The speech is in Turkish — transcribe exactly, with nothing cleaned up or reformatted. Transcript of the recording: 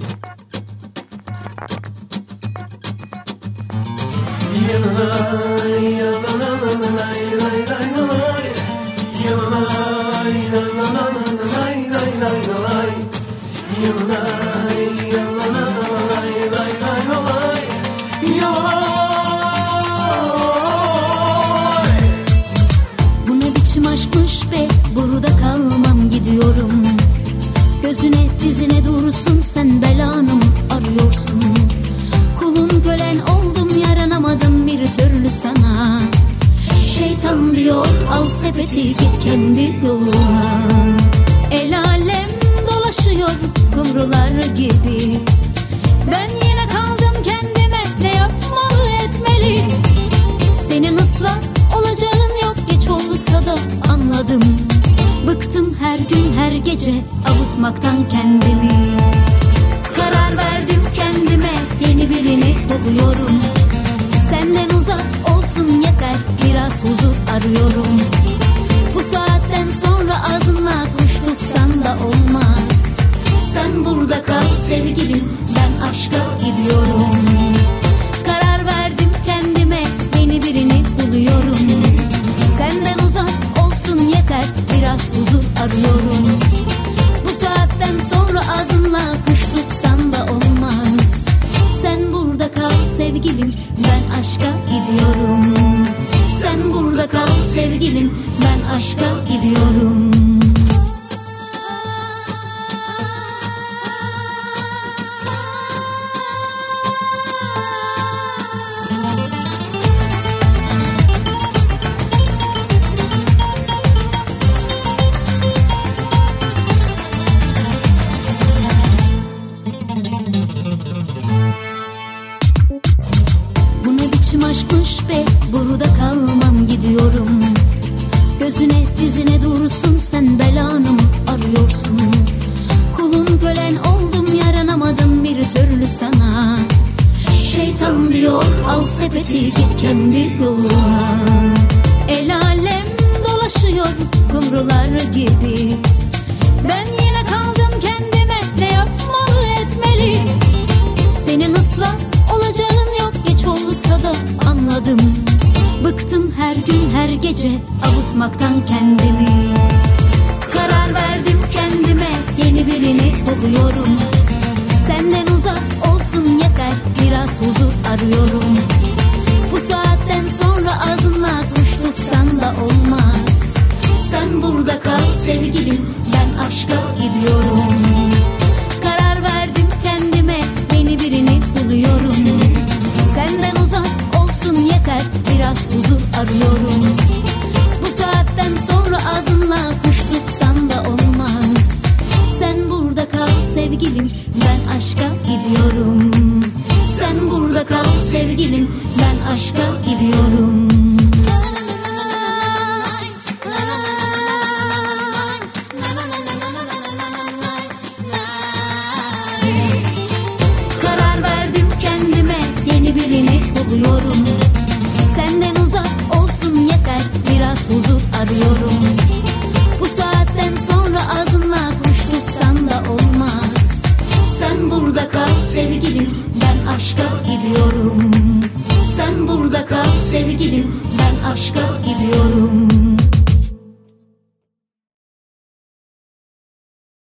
Bu ne biçim aşkmış be, burada kalmam, gidiyorum. Gözüne dizine durursun, sen belanı mı arıyorsun? Kulun kölen oldum, yaranamadım bir türlü sana. Şeytan diyor al sepeti git kendi yoluna. El alem dolaşıyor kumrular gibi, ben yine kaldım kendime, ne yapmalı etmeli? Senin ıslah olacağın yok, geç olsa da anladım. Bıktım her gün her gece avutmaktan kendimi. Karar verdim kendime, yeni birini buluyorum. Senden uzak olsun yeter, biraz huzur arıyorum. Bu saatten sonra ağzınla kuş tutsan da olmaz. Sen burada kal sevgilim, ben aşka gidiyorum. Karar verdim kendime, yeni birini buluyorum. Senden uzak olsun yeter, biraz huzur arıyorum. Bu saatten sonra ağzınla kuş tutsan da olmaz. Sen burada kal sevgilim, ben aşka gidiyorum. Sen burada kal sevgilim, ben aşka gidiyorum. Bu ne biçim aşkmış be, burada kalmam, gidiyorum. Gözüne dizine durursun, sen belanı mı arıyorsun? Kulun kölen oldum, yaranamadım bir türlü sana. Şeytan diyor al sepeti git kendi yoluna. El alem dolaşıyor kumrular gibi, ben yine kaldım kendime, ne yapmalı etmeli? Senin ıslah olacağın yok, geç olsa da anladım. Bıktım her gün her gece avutmaktan kendimi. Karar verdim kendime, yeni birini buluyorum. Senden uzak olsun yeter, biraz huzur arıyorum. Bu saatten sonra ağzınla kuş tutsan da olmaz. Sen burada kal sevgilim, ben aşka gidiyorum. Karar verdim kendime, yeni birini buluyorum. Senden uzak olsun yeter, biraz huzur arıyorum. Bu saatten sonra ağzınla kuş tutsan da olmaz. Sen burada kal sevgilim, ben aşka gidiyorum. Sen burada kal sevgilim, ben aşka gidiyorum. Karar verdim kendime, yeni birini buluyorum. Senden uzak olsun yeter, biraz huzur arıyorum. Bu saatten sonra ağzınla kuş tutsan da olmaz. Sen burada kal sevgilim, ben aşka gidiyorum. Sen burada kal sevgilim, ben aşka gidiyorum.